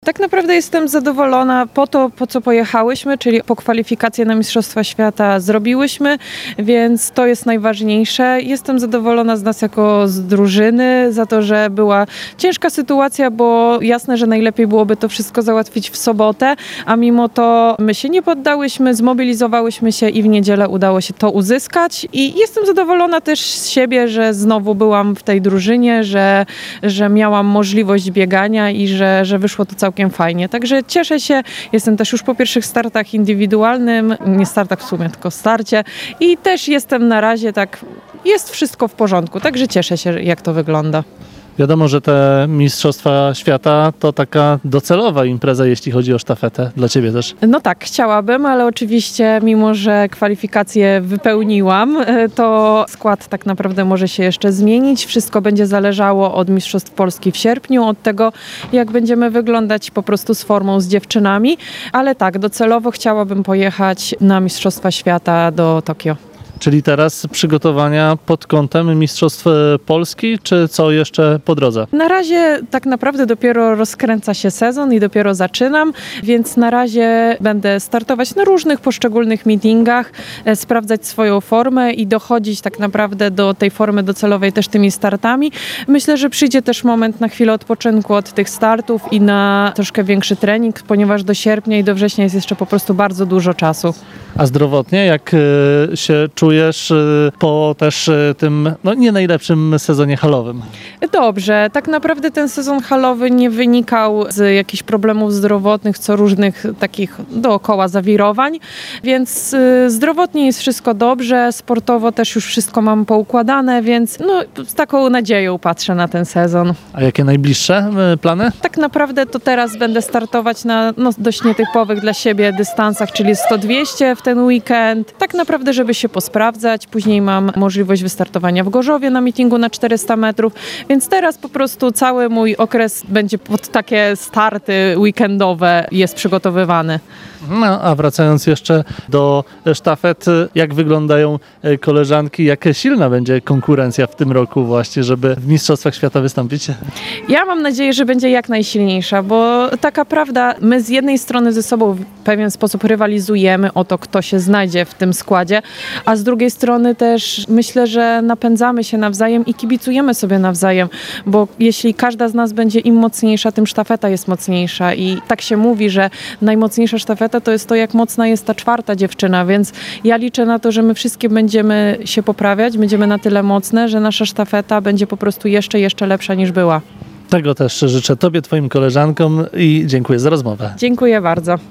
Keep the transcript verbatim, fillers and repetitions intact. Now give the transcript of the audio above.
Tak naprawdę jestem zadowolona po to, po co pojechałyśmy, czyli po kwalifikacje na Mistrzostwa Świata zrobiłyśmy, więc to jest najważniejsze. Jestem zadowolona z nas jako z drużyny, za to, że była ciężka sytuacja, bo jasne, że najlepiej byłoby to wszystko załatwić w sobotę, a mimo to my się nie poddałyśmy, zmobilizowałyśmy się i w niedzielę udało się to uzyskać. I jestem zadowolona też z siebie, że znowu byłam w tej drużynie, że, że miałam możliwość biegania i że, że wyszło to całkiem fajnie. Także cieszę się. Jestem też już po pierwszych startach indywidualnym, nie startach w sumie, tylko starcie i też jestem na razie tak, jest wszystko w porządku, także cieszę się, jak to wygląda. Wiadomo, że te Mistrzostwa Świata to taka docelowa impreza, jeśli chodzi o sztafetę. Dla Ciebie też. No tak, chciałabym, ale oczywiście mimo, że kwalifikacje wypełniłam, to skład tak naprawdę może się jeszcze zmienić. Wszystko będzie zależało od Mistrzostw Polski w sierpniu, od tego, jak będziemy wyglądać po prostu z formą z dziewczynami. Ale tak, docelowo chciałabym pojechać na Mistrzostwa Świata do Tokio. Czyli teraz przygotowania pod kątem Mistrzostw Polski, czy co jeszcze po drodze? Na razie tak naprawdę dopiero rozkręca się sezon i dopiero zaczynam, więc na razie będę startować na różnych poszczególnych meetingach, e, sprawdzać swoją formę i dochodzić tak naprawdę do tej formy docelowej też tymi startami. Myślę, że przyjdzie też moment na chwilę odpoczynku od tych startów i na troszkę większy trening, ponieważ do sierpnia i do września jest jeszcze po prostu bardzo dużo czasu. A zdrowotnie, jak y, się czujesz y, po też y, tym no, nie najlepszym sezonie halowym? Dobrze, tak naprawdę ten sezon halowy nie wynikał z jakichś problemów zdrowotnych, co różnych takich dookoła zawirowań, więc y, zdrowotnie jest wszystko dobrze, sportowo też już wszystko mam poukładane, więc no, z taką nadzieją patrzę na ten sezon. A jakie najbliższe y, plany? Tak naprawdę to teraz będę startować na no, dość nietypowych dla siebie dystansach, czyli sto dwieście w ten weekend. Tak naprawdę, żeby się posprawdzać. Później mam możliwość wystartowania w Gorzowie na meetingu na czterysta metrów, więc teraz po prostu cały mój okres będzie pod takie starty weekendowe jest przygotowywany. No, a wracając jeszcze do sztafet, jak wyglądają koleżanki, jak silna będzie konkurencja w tym roku właśnie, żeby w Mistrzostwach Świata wystąpić? Ja mam nadzieję, że będzie jak najsilniejsza, bo taka prawda, my z jednej strony ze sobą w pewien sposób rywalizujemy o to, kto się znajdzie w tym składzie, a z drugiej strony też myślę, że napędzamy się nawzajem i kibicujemy sobie nawzajem, bo jeśli każda z nas będzie im mocniejsza, tym sztafeta jest mocniejsza i tak się mówi, że najmocniejsza sztafeta to jest to, jak mocna jest ta czwarta dziewczyna, więc ja liczę na to, że my wszystkie będziemy się poprawiać, będziemy na tyle mocne, że nasza sztafeta będzie po prostu jeszcze, jeszcze lepsza niż była. Tego też życzę Tobie, Twoim koleżankom i dziękuję za rozmowę. Dziękuję bardzo.